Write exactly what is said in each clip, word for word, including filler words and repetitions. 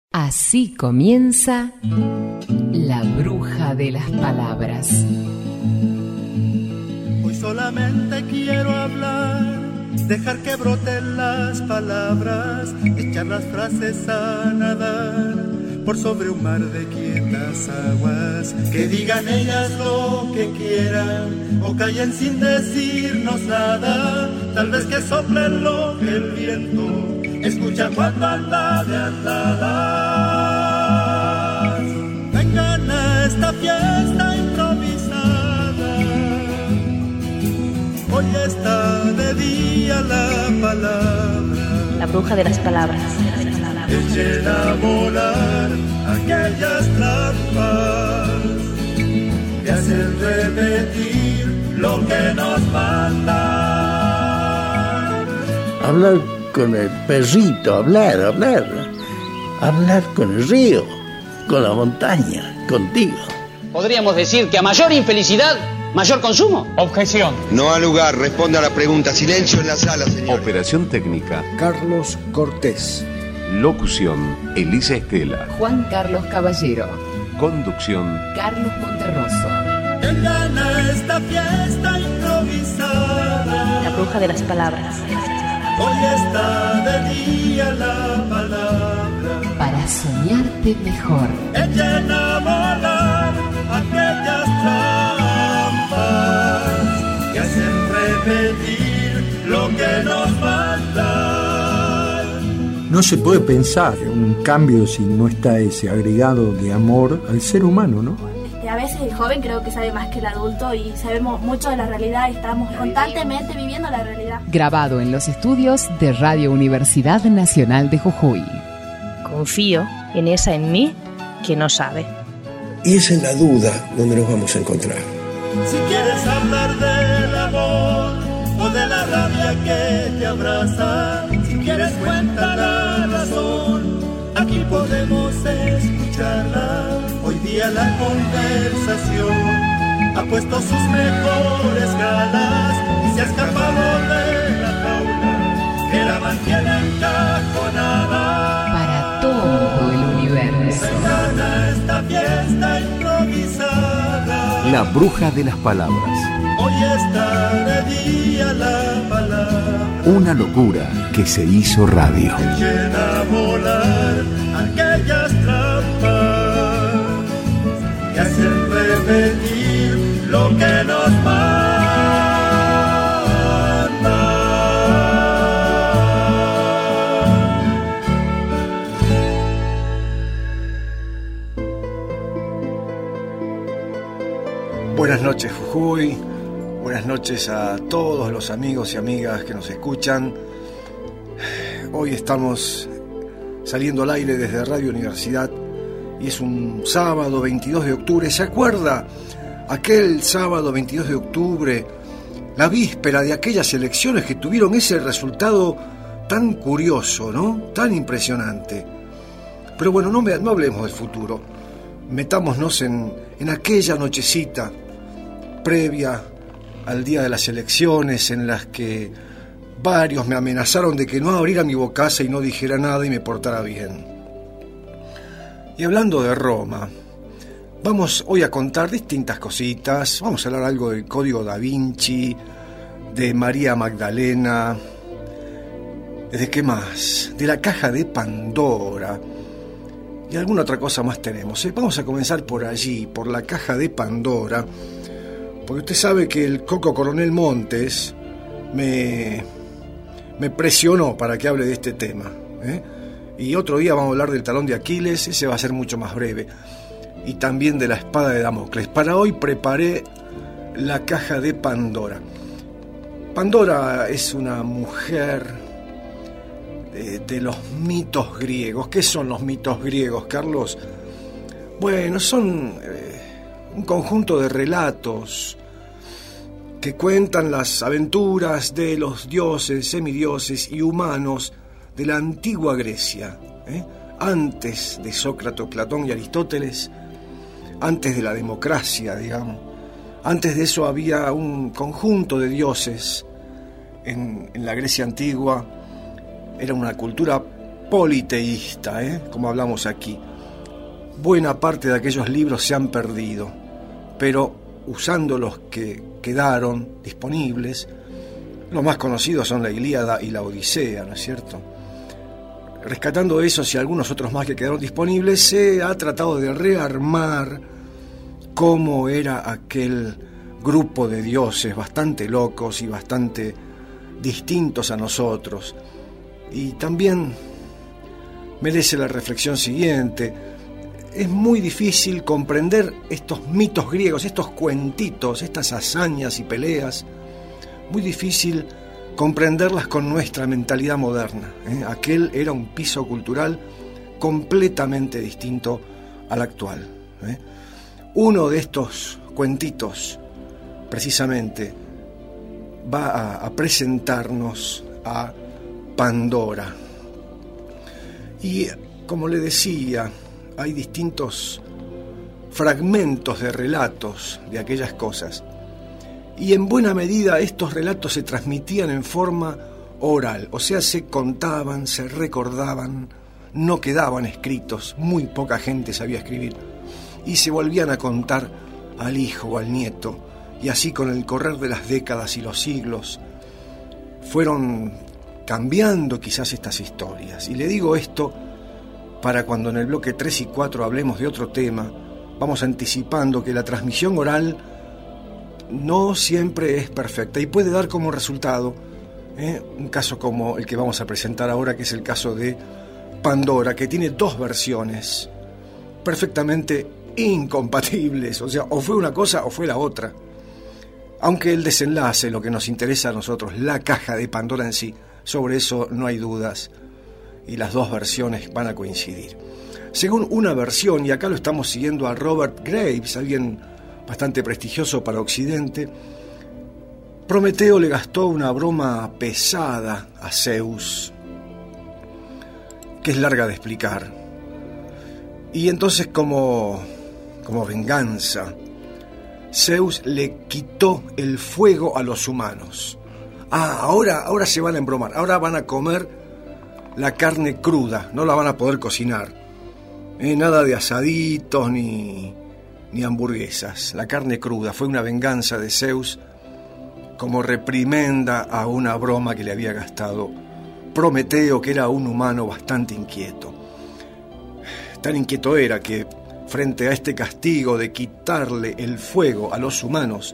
Así comienza La Bruja de las Palabras. Hoy solamente quiero hablar, dejar que broten las palabras, echar las frases a nadar por sobre un mar de quietas aguas. Que digan ellas lo que quieran o callen sin decirnos nada. Tal vez que soplen lo que el viento escucha cuando anda de andadas. Vengan a esta fiesta improvisada. Hoy está de día la palabra. La bruja de las palabras. Echen a volar aquellas trampas que hacen repetir lo que nos mandan. Hablar con el perrito, hablar, hablar, hablar con el río, con la montaña, contigo. Podríamos decir que a mayor infelicidad, mayor consumo. Objeción. No ha lugar, responde a la pregunta. Silencio en la sala, señor. Operación técnica. Carlos Cortés. Locución, Elisa Estela. Juan Carlos Caballero. Conducción, Carlos Monterroso. Que gana esta fiesta improvisada. La bruja de las palabras. Hoy está de día la palabra. Para soñarte mejor. Echen a volar aquellas trampas que hacen repetir lo que nos mandan. No se puede pensar en un cambio si no está ese agregado de amor al ser humano, ¿no? A veces el joven creo que sabe más que el adulto y sabemos mucho de la realidad y estamos constantemente viviendo la realidad. Grabado en los estudios de Radio Universidad Nacional de Jujuy. Confío en esa en mí que no sabe. Y es en la duda donde nos vamos a encontrar. Si quieres hablar del amor o de la rabia que te abraza, si quieres cuenta la razón, aquí podemos escucharla. Hoy día la conversación ha puesto sus mejores galas y se ha escapado de la jaula que la mantiene encajonada. Para todo el universo. Vengan a esta fiesta improvisada. La Bruja de las Palabras. Hoy está de día la palabra. Una locura que se hizo radio. Echen a volar aquellas trampas que hacen repetir lo que nos manda. Buenas noches, Jujuy. Buenas noches a todos los amigos y amigas que nos escuchan. Hoy estamos saliendo al aire desde Radio Universidad y es un sábado veintidós de octubre. ¿Se acuerda aquel sábado veintidós de octubre, la víspera de aquellas elecciones que tuvieron ese resultado tan curioso, ¿no? Tan impresionante. Pero bueno, no, me, no hablemos del futuro. Metámonos en, en aquella nochecita previa al día de las elecciones en las que varios me amenazaron de que no abriera mi bocaza y no dijera nada y me portara bien. Y hablando de Roma, vamos hoy a contar distintas cositas. Vamos a hablar algo del Código Da Vinci, de María Magdalena, ¿de qué más? De la caja de Pandora y alguna otra cosa más tenemos, ¿eh? Vamos a comenzar por allí, por la caja de Pandora, porque usted sabe que el Coco Coronel Montes me, me presionó para que hable de este tema, ¿eh? Y otro día vamos a hablar del talón de Aquiles, ese va a ser mucho más breve, y también de la espada de Damocles. Para hoy preparé la caja de Pandora. Pandora es una mujer de, de los mitos griegos. ¿Qué son los mitos griegos, Carlos? Bueno, son eh, un conjunto de relatos que cuentan las aventuras de los dioses, semidioses y humanos de la antigua Grecia, ¿eh? Antes de Sócrates, Platón y Aristóteles, antes de la democracia, digamos. Antes de eso había un conjunto de dioses en, en la Grecia antigua. Era una cultura politeísta, ¿eh? Como hablamos aquí. Buena parte de aquellos libros se han perdido, pero usando los que quedaron disponibles, los más conocidos son la Ilíada y la Odisea, ¿no es cierto? Rescatando esos y algunos otros más que quedaron disponibles, se ha tratado de rearmar cómo era aquel grupo de dioses bastante locos y bastante distintos a nosotros. Y también merece la reflexión siguiente: es muy difícil comprender estos mitos griegos, estos cuentitos, estas hazañas y peleas, muy difícil comprenderlas con nuestra mentalidad moderna, ¿eh? Aquel era un piso cultural completamente distinto al actual, ¿eh? Uno de estos cuentitos, precisamente, va a, a presentarnos a Pandora. Y, como le decía, hay distintos fragmentos de relatos de aquellas cosas. Y en buena medida estos relatos se transmitían en forma oral, o sea, se contaban, se recordaban, no quedaban escritos, muy poca gente sabía escribir, y se volvían a contar al hijo o al nieto, y así con el correr de las décadas y los siglos fueron cambiando quizás estas historias. Y le digo esto para cuando en el bloque tres y cuatro hablemos de otro tema, vamos anticipando que la transmisión oral no siempre es perfecta y puede dar como resultado ¿eh? un caso como el que vamos a presentar ahora, que es el caso de Pandora, que tiene dos versiones perfectamente incompatibles, o sea, o fue una cosa o fue la otra, aunque el desenlace, lo que nos interesa a nosotros, la caja de Pandora en sí, sobre eso no hay dudas y las dos versiones van a coincidir. Según una versión, y acá lo estamos siguiendo a Robert Graves, alguien bastante prestigioso para Occidente, Prometeo le gastó una broma pesada a Zeus, que es larga de explicar. Y entonces, como, como venganza, Zeus le quitó el fuego a los humanos. Ah, ahora, ahora se van a embromar, ahora van a comer la carne cruda, no la van a poder cocinar. Eh, nada de asaditos ni... ni hamburguesas, la carne cruda. Fue una venganza de Zeus como reprimenda a una broma que le había gastado Prometeo, que era un humano bastante inquieto. Tan inquieto era que, frente a este castigo de quitarle el fuego a los humanos,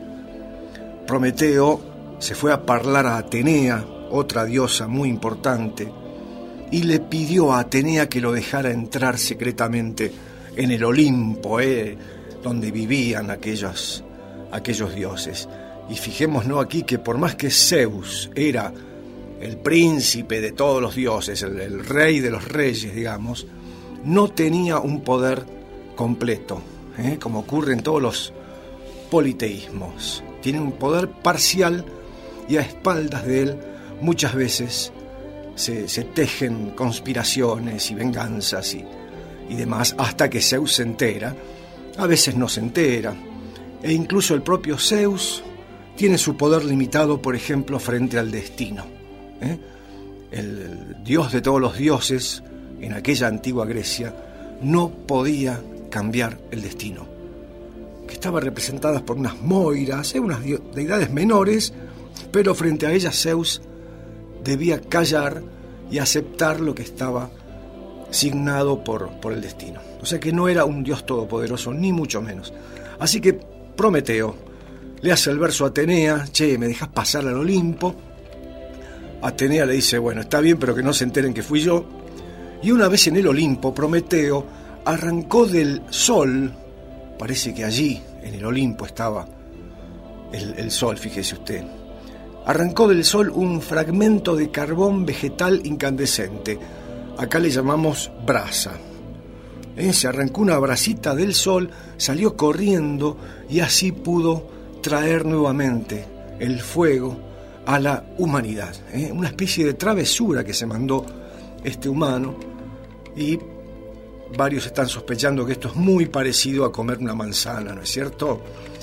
Prometeo se fue a hablar a Atenea, otra diosa muy importante, y le pidió a Atenea que lo dejara entrar secretamente en el Olimpo, eh, donde vivían aquellos, aquellos dioses. Y fijémonos aquí que por más que Zeus era el príncipe de todos los dioses, el, el rey de los reyes, digamos, no tenía un poder completo, ¿eh? como ocurre en todos los politeísmos. Tiene un poder parcial y a espaldas de él muchas veces se, se tejen conspiraciones y venganzas y, y demás, hasta que Zeus se entera. A veces no se entera, e incluso el propio Zeus tiene su poder limitado, por ejemplo, frente al destino. ¿eh? El, el dios de todos los dioses, en aquella antigua Grecia, no podía cambiar el destino, que estaba representadas por unas moiras, ¿eh? unas deidades menores, pero frente a ellas Zeus debía callar y aceptar lo que estaba signado por, por el destino. O sea que no era un dios todopoderoso, ni mucho menos. Así que Prometeo le hace el verso a Atenea: che, ¿me dejas pasar al Olimpo? Atenea le dice: bueno, está bien, pero que no se enteren que fui yo. Y una vez en el Olimpo, Prometeo arrancó del sol, parece que allí, en el Olimpo, estaba el, el sol, fíjese usted. Arrancó del sol un fragmento de carbón vegetal incandescente. Acá le llamamos brasa. ¿Eh? Se arrancó una brasita del sol, salió corriendo y así pudo traer nuevamente el fuego a la humanidad. ¿Eh? Una especie de travesura que se mandó este humano, y varios están sospechando que esto es muy parecido a comer una manzana, ¿no es cierto?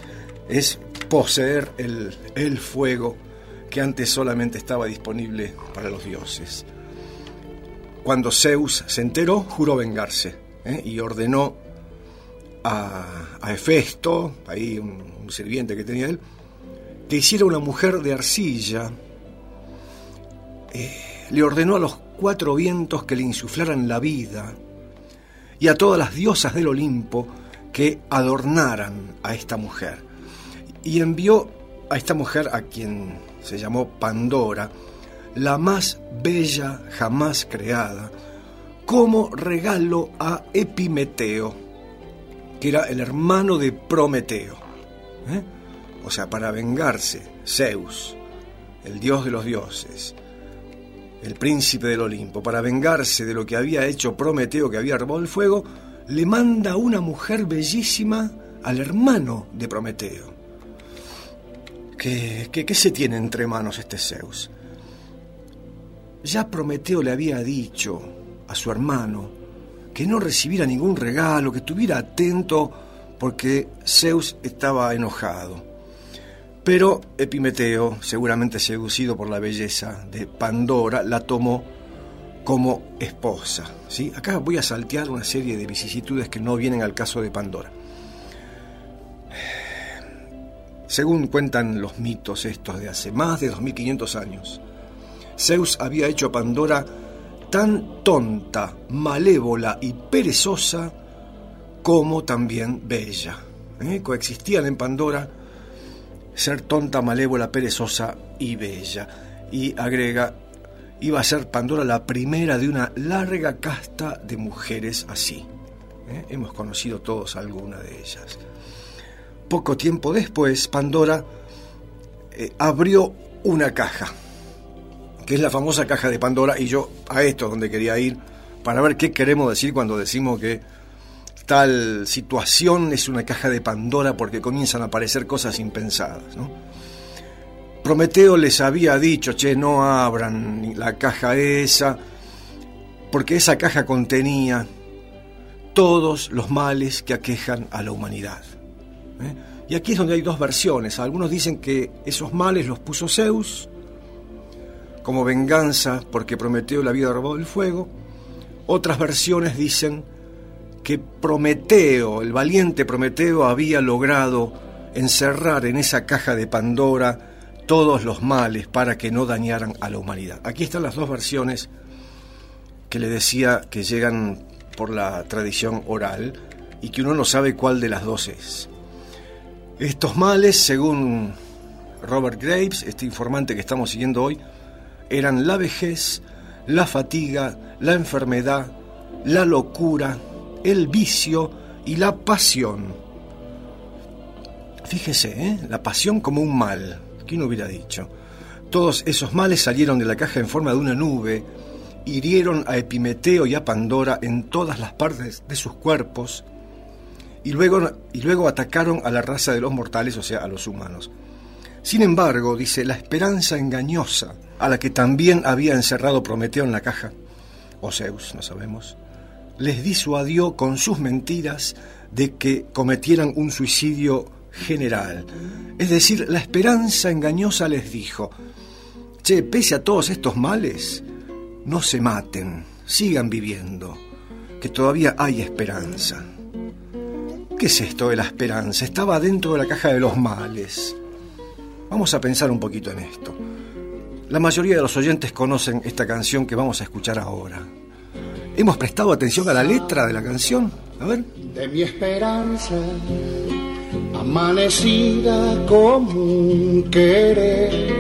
Es poseer el, el fuego que antes solamente estaba disponible para los dioses. cuando Zeus se enteró, juró vengarse, ¿eh? y ordenó a, a Hefesto, ahí un, un sirviente que tenía él, que hiciera una mujer de arcilla. Eh, le ordenó a los cuatro vientos que le insuflaran la vida y a todas las diosas del Olimpo que adornaran a esta mujer. Y envió a esta mujer, a quien se llamó Pandora, la más bella jamás creada, como regalo a Epimeteo, que era el hermano de Prometeo. ¿Eh? O sea, para vengarse, Zeus, el dios de los dioses, el príncipe del Olimpo, para vengarse de lo que había hecho Prometeo, que había robado el fuego, le manda una mujer bellísima al hermano de Prometeo. ¿Qué, qué, qué se tiene entre manos este Zeus? Ya Prometeo le había dicho a su hermano que no recibiera ningún regalo, que estuviera atento porque Zeus estaba enojado. Pero Epimeteo, seguramente seducido por la belleza de Pandora, la tomó como esposa, ¿sí? Acá voy a saltear una serie de vicisitudes que no vienen al caso de Pandora. Según cuentan los mitos estos de hace más de dos mil quinientos años, Zeus había hecho a Pandora tan tonta, malévola y perezosa como también bella. ¿Eh? Coexistían en Pandora ser tonta, malévola, perezosa y bella. Y agrega, iba a ser Pandora la primera de una larga casta de mujeres así. ¿Eh? Hemos conocido todos alguna de ellas. Poco tiempo después, Pandora eh, abrió una caja, que es la famosa caja de Pandora, y yo a esto es donde quería ir, para ver qué queremos decir cuando decimos que tal situación es una caja de Pandora, porque comienzan a aparecer cosas impensadas, ¿no? Prometeo les había dicho, che, no abran la caja esa, porque esa caja contenía todos los males que aquejan a la humanidad. ¿Eh? Y aquí es donde hay dos versiones. Algunos dicen que esos males los puso Zeus como venganza porque Prometeo le había robado el fuego. Otras versiones dicen que Prometeo, el valiente Prometeo, había logrado encerrar en esa caja de Pandora todos los males para que no dañaran a la humanidad. Aquí están las dos versiones que le decía que llegan por la tradición oral y que uno no sabe cuál de las dos es. Estos males, según Robert Graves, este informante que estamos siguiendo hoy, eran la vejez, la fatiga, la enfermedad, la locura, el vicio y la pasión. Fíjese, ¿eh? La pasión como un mal. ¿Quién hubiera dicho? Todos esos males salieron de la caja en forma de una nube, hirieron a Epimeteo y a Pandora en todas las partes de sus cuerpos y luego, y luego atacaron a la raza de los mortales, o sea, a los humanos. Sin embargo, dice, la esperanza engañosa a la que también había encerrado Prometeo en la caja, o Zeus, no sabemos, les disuadió con sus mentiras de que cometieran un suicidio general. Es decir, la esperanza engañosa les dijo, che, pese a todos estos males, no se maten, sigan viviendo, que todavía hay esperanza. ¿Qué es esto de la esperanza? Estaba dentro de la caja de los males. Vamos a pensar un poquito en esto. La mayoría de los oyentes conocen esta canción que vamos a escuchar ahora. ¿Hemos prestado atención a la letra de la canción? A ver. De mi esperanza, amanecida como un querer,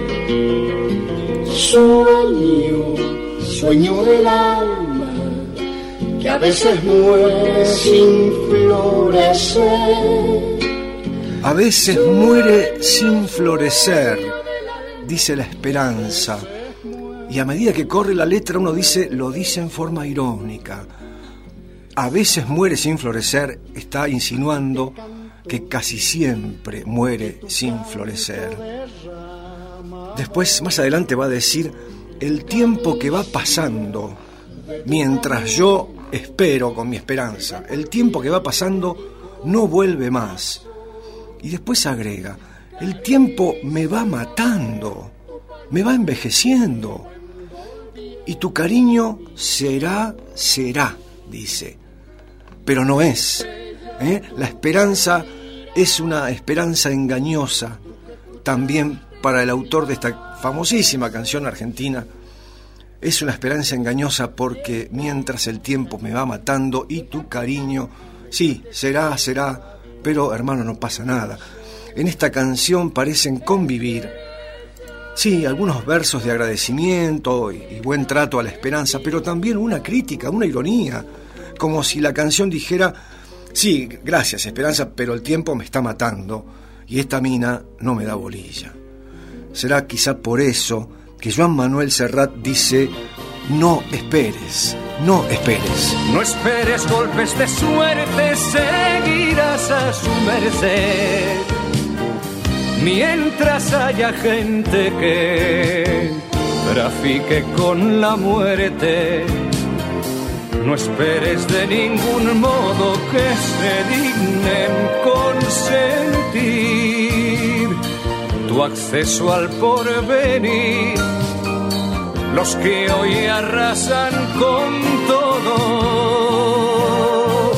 sueño, sueño del alma, que a veces muere sin florecer. A veces muere sin florecer, dice la esperanza. Y a medida que corre la letra uno dice, lo dice en forma irónica. A veces muere sin florecer, está insinuando que casi siempre muere sin florecer. Después, más adelante va a decir, el tiempo que va pasando, mientras yo espero con mi esperanza, el tiempo que va pasando no vuelve más. Y después agrega, el tiempo me va matando, me va envejeciendo. y tu cariño será, será, dice. Pero no es. ¿eh? La esperanza es una esperanza engañosa, también para el autor de esta famosísima canción argentina. Es una esperanza engañosa porque mientras el tiempo me va matando y tu cariño, sí, será, será, pero hermano, no pasa nada. En esta canción parecen convivir, sí, algunos versos de agradecimiento y, y buen trato a la esperanza, pero también una crítica, una ironía, como si la canción dijera, sí, gracias esperanza, pero el tiempo me está matando y esta mina no me da bolilla. Será quizá por eso que Joan Manuel Serrat dice, no esperes, no esperes. No esperes golpes de suerte, seguirás a su merced. Mientras haya gente que trafique con la muerte, no esperes de ningún modo que se dignen consentir tu acceso al porvenir. Los que hoy arrasan con todo.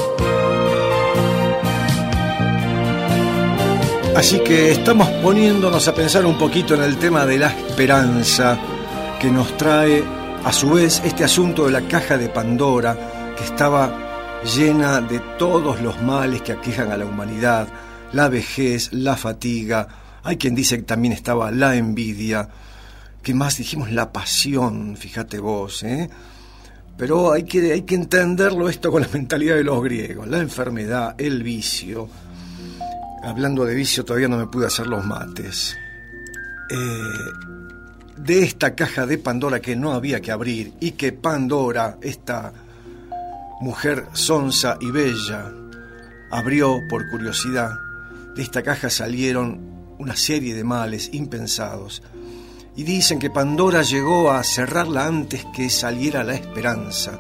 Así que estamos poniéndonos a pensar un poquito en el tema de la esperanza que nos trae a su vez este asunto de la caja de Pandora, que estaba llena de todos los males que aquejan a la humanidad, la vejez, la fatiga, hay quien dice que también estaba la envidia, ¿qué más dijimos? La pasión, fíjate vos, ¿eh? Pero hay que, hay que entenderlo esto con la mentalidad de los griegos, la enfermedad, el vicio. Hablando de vicio todavía no me pude hacer los mates. Eh, de esta caja de Pandora que no había que abrir y que Pandora, esta mujer sonsa y bella, abrió por curiosidad, de esta caja salieron una serie de males impensados. Y dicen que Pandora llegó a cerrarla antes que saliera la esperanza.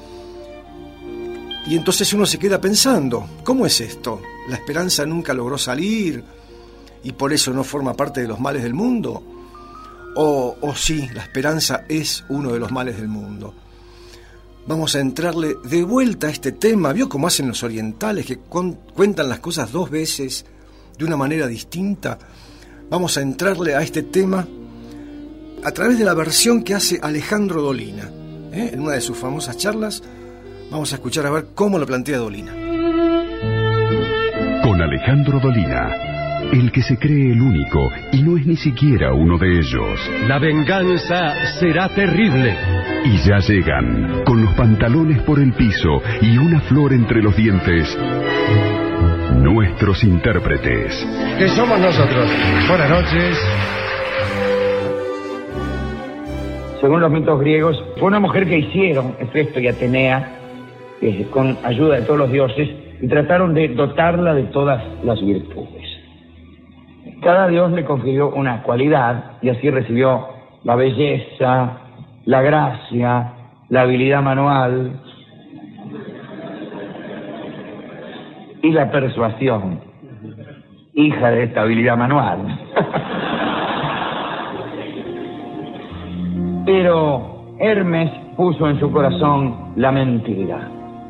Y entonces uno se queda pensando, ¿cómo es esto? ¿La esperanza nunca logró salir y por eso no forma parte de los males del mundo? O, o sí, la esperanza es uno de los males del mundo. Vamos a entrarle de vuelta a este tema. ¿Vio cómo hacen los orientales que con, cuentan las cosas dos veces de una manera distinta? Vamos a entrarle a este tema a través de la versión que hace Alejandro Dolina, ¿eh? En una de sus famosas charlas. Vamos a escuchar a ver cómo lo plantea Dolina. Con Alejandro Dolina, el que se cree el único y no es ni siquiera uno de ellos. La venganza será terrible. Y ya llegan, con los pantalones por el piso y una flor entre los dientes, nuestros intérpretes. ¿Qué somos nosotros? Buenas noches. Según los mitos griegos, fue una mujer que hicieron Hefesto y Atenea eh, con ayuda de todos los dioses y trataron de dotarla de todas las virtudes. Cada dios le confirió una cualidad y así recibió la belleza, la gracia, la habilidad manual y la persuasión, hija de esta habilidad manual. Pero Hermes puso en su corazón la mentira.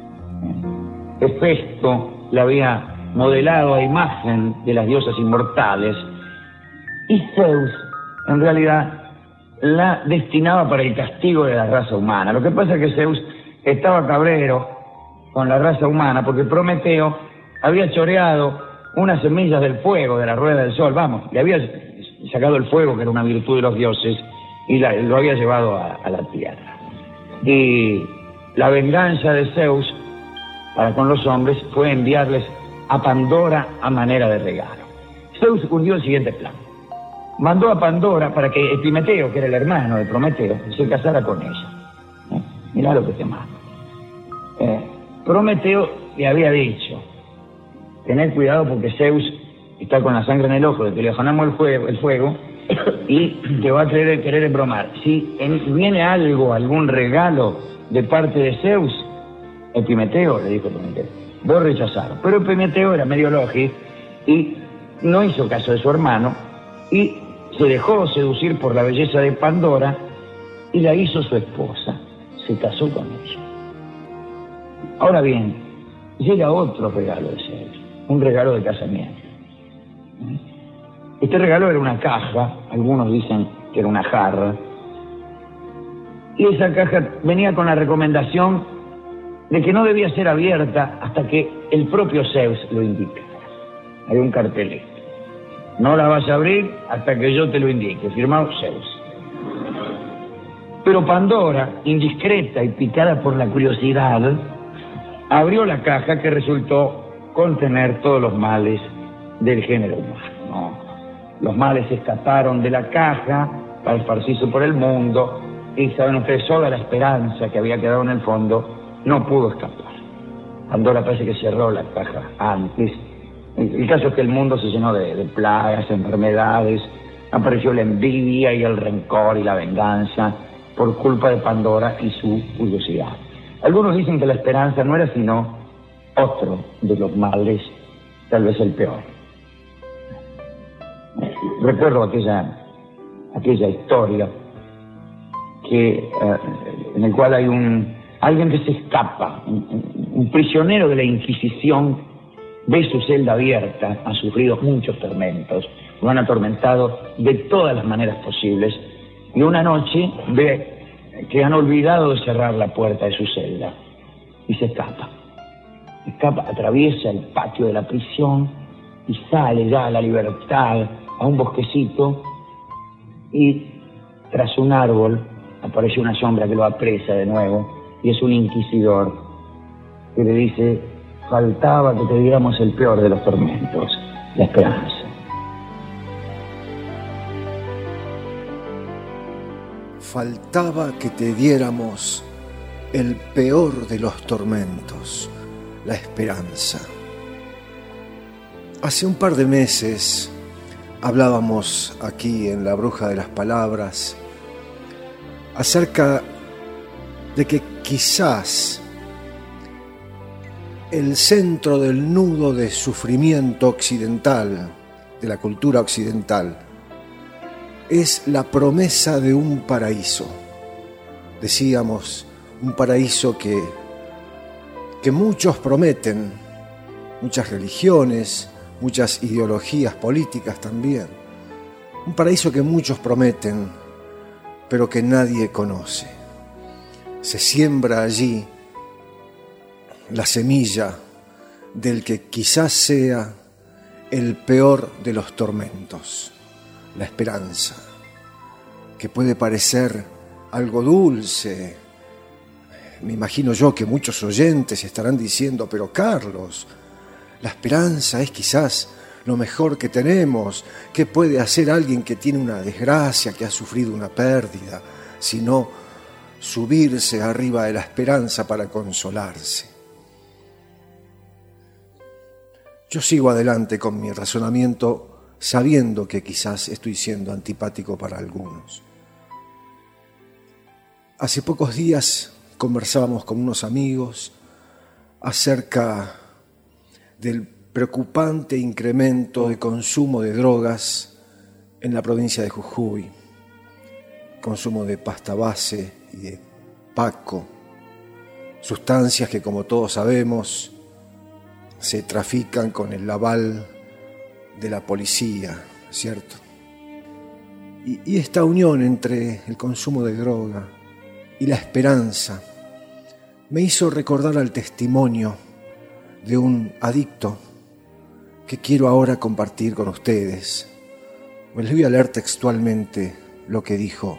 Hefesto la había modelado a imagen de las diosas inmortales y Zeus, en realidad, la destinaba para el castigo de la raza humana. Lo que pasa es que Zeus estaba cabrero con la raza humana porque Prometeo había choreado unas semillas del fuego de la rueda del sol, vamos, le había sacado el fuego, que era una virtud de los dioses, y la, lo había llevado a, a la tierra. Y la venganza de Zeus para con los hombres fue enviarles a Pandora a manera de regalo. Zeus urdió el siguiente plan. Mandó a Pandora para que Epimeteo, que era el hermano de Prometeo, se casara con ella. ¿Eh? Mirá lo que te mando. Eh, Prometeo le había dicho, tened cuidado porque Zeus está con la sangre en el ojo de que le afanamos el fuego, el fuego y te va a querer, querer embromar. Si en, viene algo, algún regalo de parte de Zeus, Epimeteo, le dijo Prometeo, vos rechazaron. Pero Epimeteo era medio lógico y no hizo caso de su hermano y se dejó seducir por la belleza de Pandora y la hizo su esposa. Se casó con ella. Ahora bien, llega otro regalo de Zeus, un regalo de casamiento. Este regalo era una caja, algunos dicen que era una jarra, y esa caja venía con la recomendación de que no debía ser abierta hasta que el propio Zeus lo indicara. Hay un cartelito: no la vas a abrir hasta que yo te lo indique, firmado Zeus. Pero Pandora, indiscreta y picada por la curiosidad, abrió la caja, que resultó contener todos los males del género humano. Los males escaparon de la caja para esparcirse por el mundo, y saben ustedes, sola la esperanza que había quedado en el fondo no pudo escapar. Pandora parece que cerró la caja antes. El caso es que el mundo se llenó de, de plagas, enfermedades, apareció la envidia y el rencor y la venganza por culpa de Pandora y su curiosidad. Algunos dicen que la esperanza no era sino otro de los males, tal vez el peor. Recuerdo aquella, aquella historia que, eh, en el cual hay un alguien que se escapa, un, un prisionero de la Inquisición, ve su celda abierta, ha sufrido muchos tormentos, lo han atormentado de todas las maneras posibles, y una noche ve que han olvidado de cerrar la puerta de su celda y se escapa. Escapa, atraviesa el patio de la prisión y sale ya a la libertad, a un bosquecito, y tras un árbol aparece una sombra que lo apresa de nuevo, y es un inquisidor que le dice: faltaba que te diéramos el peor de los tormentos, la esperanza. Faltaba que te diéramos el peor de los tormentos, la esperanza. Hace un par de meses hablábamos aquí en La Bruja de las Palabras acerca de que quizás el centro del nudo de sufrimiento occidental, de la cultura occidental, es la promesa de un paraíso. Decíamos, un paraíso que, que muchos prometen, muchas religiones, muchas ideologías políticas también. Un paraíso que muchos prometen, pero que nadie conoce. Se siembra allí la semilla del que quizás sea el peor de los tormentos, la esperanza, que puede parecer algo dulce. Me imagino yo que muchos oyentes estarán diciendo: pero Carlos, la esperanza es quizás lo mejor que tenemos. ¿Qué puede hacer alguien que tiene una desgracia, que ha sufrido una pérdida, sino subirse arriba de la esperanza para consolarse? Yo sigo adelante con mi razonamiento, sabiendo que quizás estoy siendo antipático para algunos. Hace pocos días conversábamos con unos amigos acerca del preocupante incremento de consumo de drogas en la provincia de Jujuy, consumo de pasta base y de paco, sustancias que, como todos sabemos, se trafican con el aval de la policía, ¿cierto? Y, y esta unión entre el consumo de droga y la esperanza me hizo recordar al testimonio de un adicto que quiero ahora compartir con ustedes. Les voy a leer textualmente lo que dijo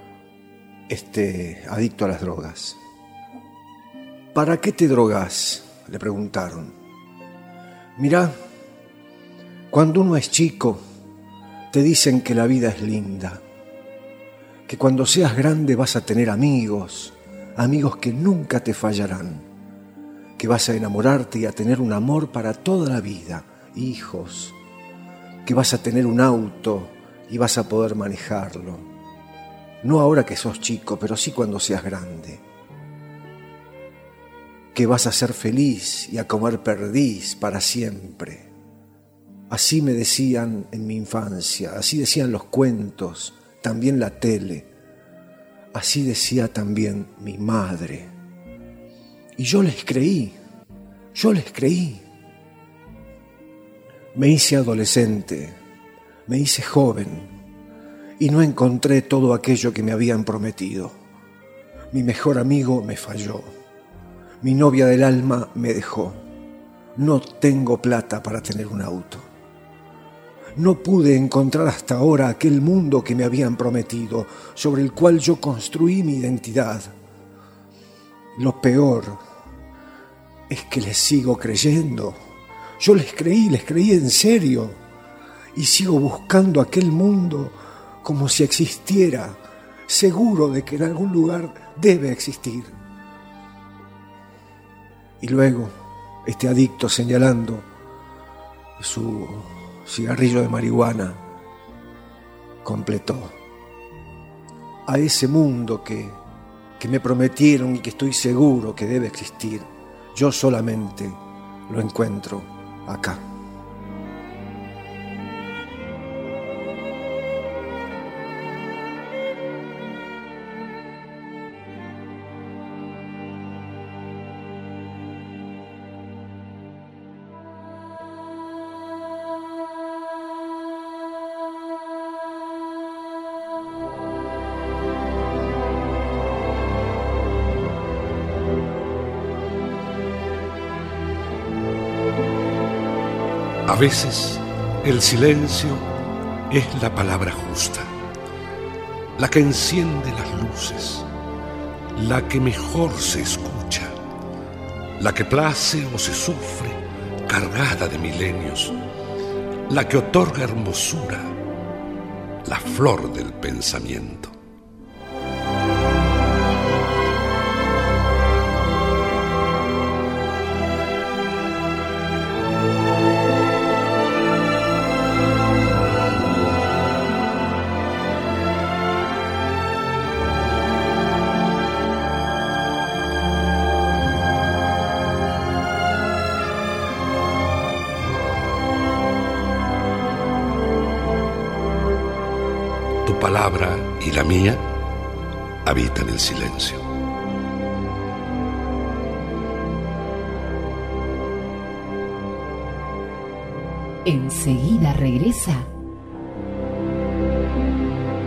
este adicto a las drogas. ¿Para qué te drogas?, le preguntaron. Mirá, cuando uno es chico, te dicen que la vida es linda, que cuando seas grande vas a tener amigos, amigos que nunca te fallarán, que vas a enamorarte y a tener un amor para toda la vida, hijos, que vas a tener un auto y vas a poder manejarlo. No ahora que sos chico, pero sí cuando seas grande. Que vas a ser feliz y a comer perdiz para siempre. Así me decían en mi infancia, así decían los cuentos, también la tele. Así decía también mi madre. Y yo les creí, yo les creí. Me hice adolescente, me hice joven y no encontré todo aquello que me habían prometido. Mi mejor amigo me falló, mi novia del alma me dejó. No tengo plata para tener un auto. No pude encontrar hasta ahora aquel mundo que me habían prometido, sobre el cual yo construí mi identidad. Lo peor es que les sigo creyendo. Yo les creí, les creí en serio. Y sigo buscando aquel mundo como si existiera, seguro de que en algún lugar debe existir. Y luego, este adicto señalando su cigarrillo de marihuana, completó. A ese mundo que, que me prometieron y que estoy seguro que debe existir, yo solamente lo encuentro acá. A veces el silencio es la palabra justa, la que enciende las luces, la que mejor se escucha, la que place o se sufre, cargada de milenios, la que otorga hermosura, la flor del pensamiento. Palabra y la mía habitan el silencio. Enseguida regresa